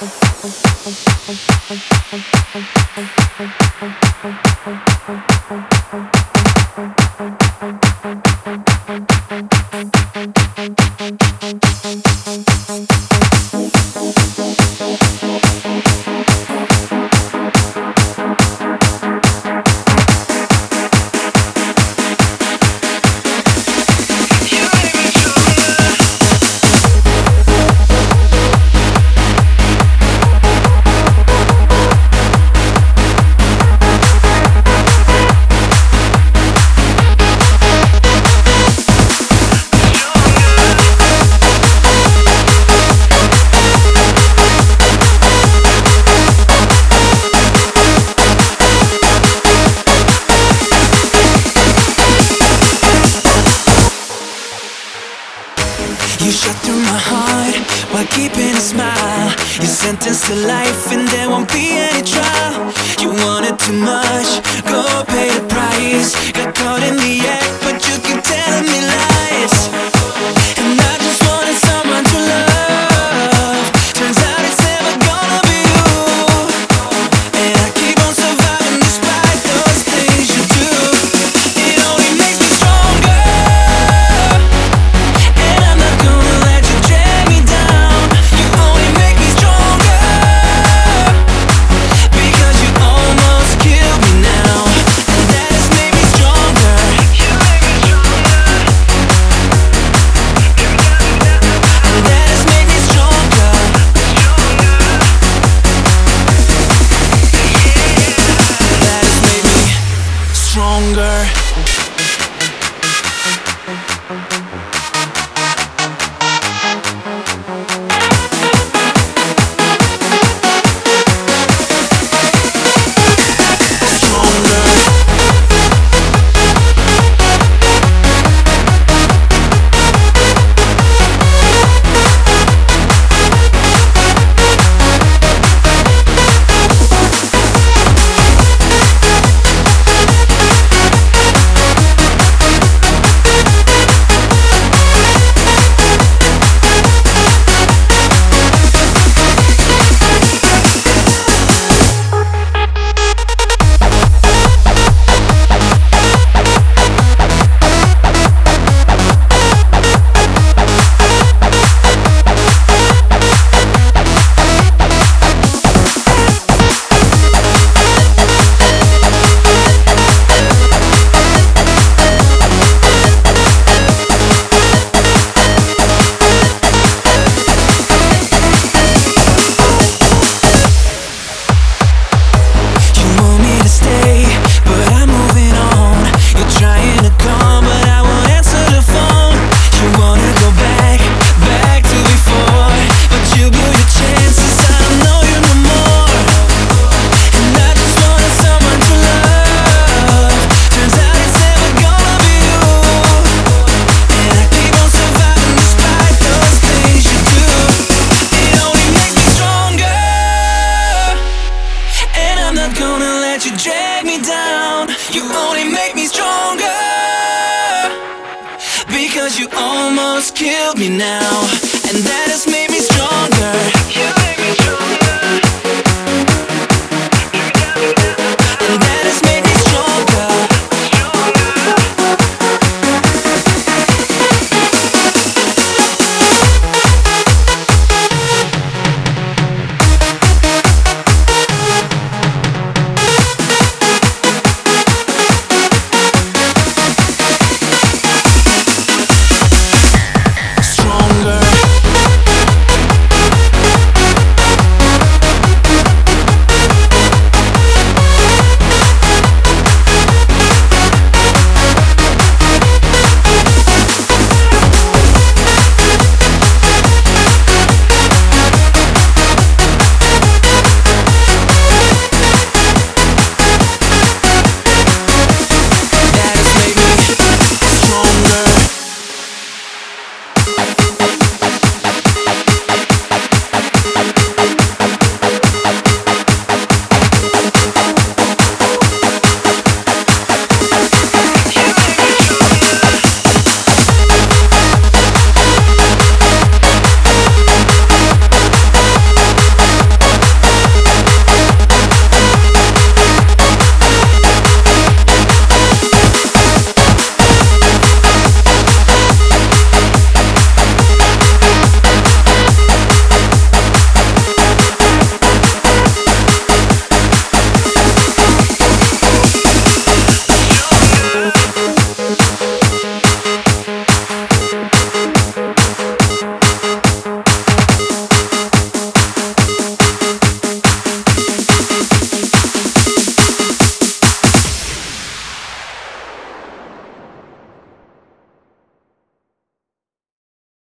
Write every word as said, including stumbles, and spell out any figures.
You shot through my heart while keeping a smile. You sentenced to life and there won't be any trial. You wanted too much, go pay the price. Got caught in the act, but you keep telling me lies. And I just wanted someone to love. Turns out it's never gonna be you. And I keep on surviving despite those things you do. It only makes me stronger. And I'm not gonna let you drag me down. You only make me stronger. Because you almost killed me now. And that has made me stronger. You make me stronger. And that has made me stronger. That has made me stronger. You drag me down. You only make me stronger. Because you almost killed me now.